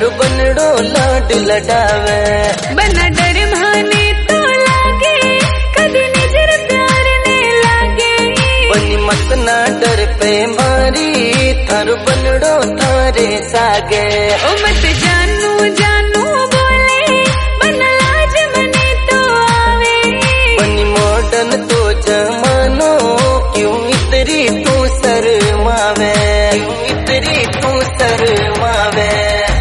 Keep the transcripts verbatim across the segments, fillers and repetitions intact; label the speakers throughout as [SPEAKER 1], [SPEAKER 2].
[SPEAKER 1] बनड़ो लाड लडावे।
[SPEAKER 2] बना डर माने तो लागे कदी नजर प्यार ने लागे।
[SPEAKER 1] बनी मत ना डर पे मारी थारो बनड़ो थारे सागे।
[SPEAKER 2] ओ मत जानू जानू बोले बना लाज मने तो आवे।
[SPEAKER 1] बनी मॉडर्न तो जमानो क्यों इतरी तू शर्मावे, क्यों इतरी तू शर्मावे।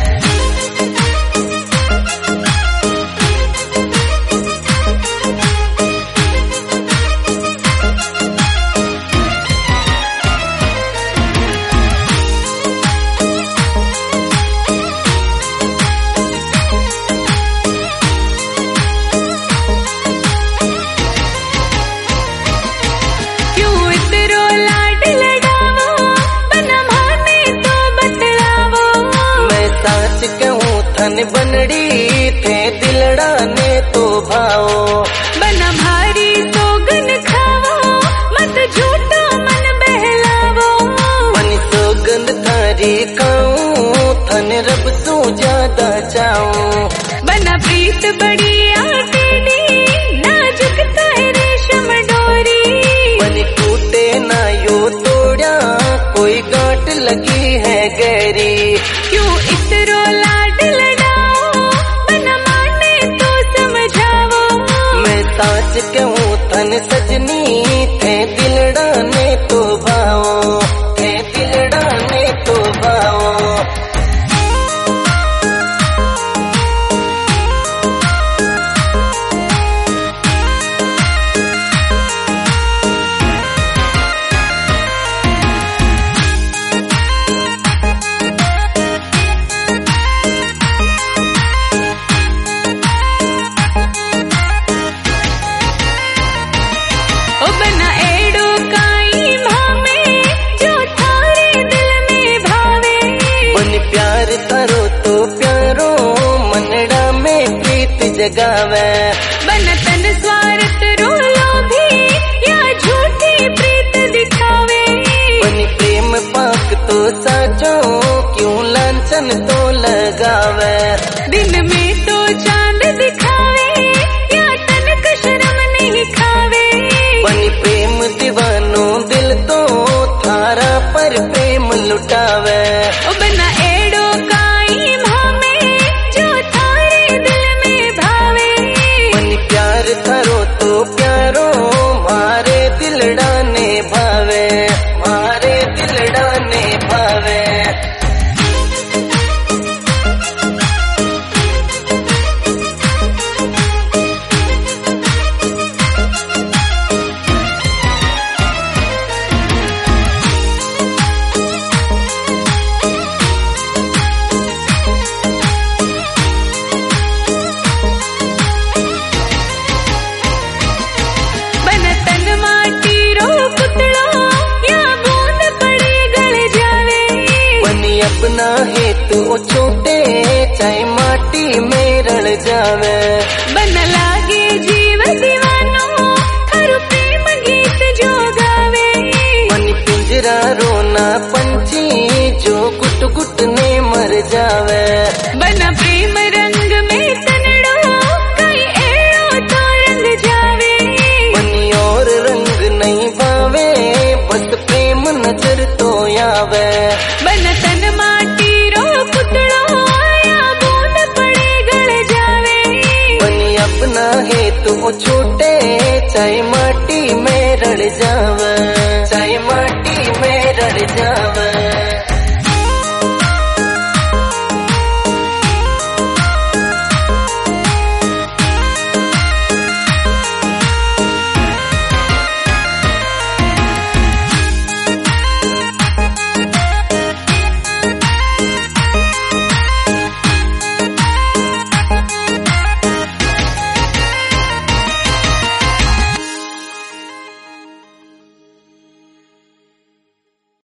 [SPEAKER 1] थन बनड़ी थे दिलड़ा ने तो भाओ।
[SPEAKER 2] बना भारी सोगन खावो मत झूठो मन बहलावो।
[SPEAKER 1] बनी सोगंद थारी खाऊं थन रब तू ज्यादा चाऊं।
[SPEAKER 2] बना प्रीत बड़ी आटेडी नाजुक तो है रेशम डोरी।
[SPEAKER 1] बनी टूटे ना यो तोड़ा कोई गांठ लगी है गहरी।
[SPEAKER 2] क्यों इतरो लाड लड़ाओ बना माने तो समझाओ।
[SPEAKER 1] मैं साच कहूँ थन सजनी थे दिलड़ा ने तो भाओ, थे दिलड़ा ने तो भाओ। जगावे
[SPEAKER 2] बन तन स्वार्थ रोलो भी या झूठी प्रीत दिखावे।
[SPEAKER 1] बनी प्रेम पाक तो साचो क्यों लांछन तो लगावे।
[SPEAKER 2] दिन में तो चांद दिखावे या तनक शर्म नहीं खावे।
[SPEAKER 1] बनी प्रेम दीवानो दिल तो थारा पर प्रेम लुटावे।
[SPEAKER 2] ओ बना एड़ो काई भामे जो थारे दिल में भावे।
[SPEAKER 1] बनी प्यार थारो तो प्यारो मारे दिलड़ा ने भावे, मारे दिलड़ा ने भावे। अपना हेतु ओ छोटे चाहे माटी में रल जावे।
[SPEAKER 2] बन लागे जीव दीवानो थारो प्रेम गीत जो गावे।
[SPEAKER 1] बनी पिंजरा रोना पंछी जो गुट गुट ने मर जावे।
[SPEAKER 2] बन प्रेम